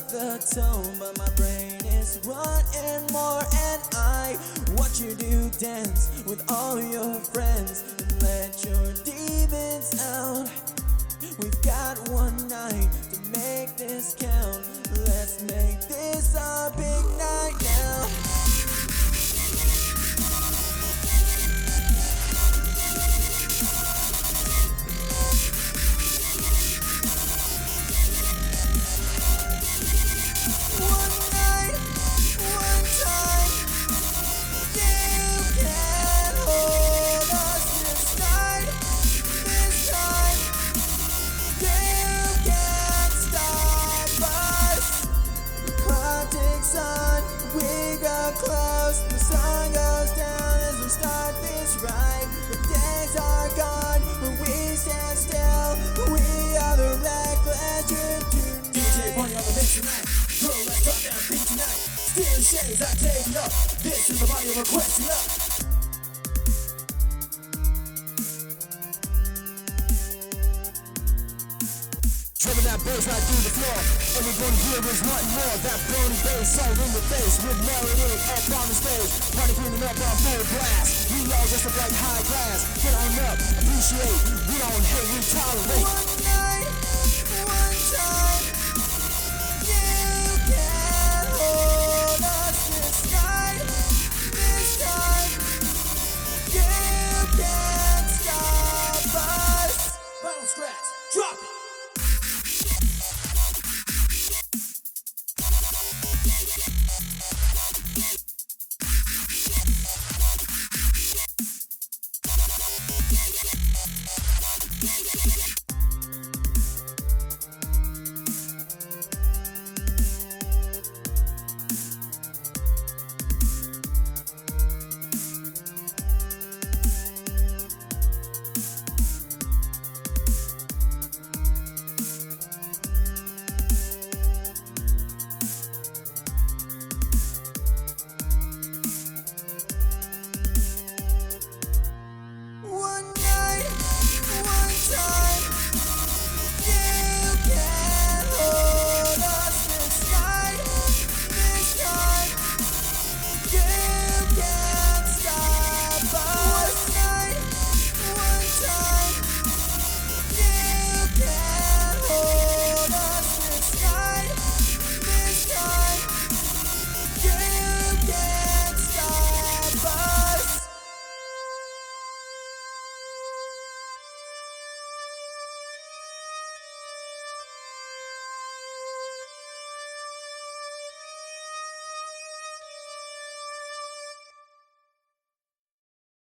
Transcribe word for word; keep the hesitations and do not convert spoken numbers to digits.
the tone, but my brain is wanting more. And I watch you do dance with all your friends and let your demons out. We've got one night to make this count. Let's make this our big night now. We got close, the sun goes down as we start this ride. The days are gone when we stand still. We are the reckless tonight. D J Bunny on the mix tonight. Girl, let's drop that beat tonight. Stealing shades, I take it up. This is the body requesting up. Driving that bass right through the floor. And we're gonna hear is nothing more. That burning bass soul in the face with melody up on the stage. Party cleaning up on full blast. We all just look like high class. Get on up, appreciate. We don't hate, we tolerate. One night, one time.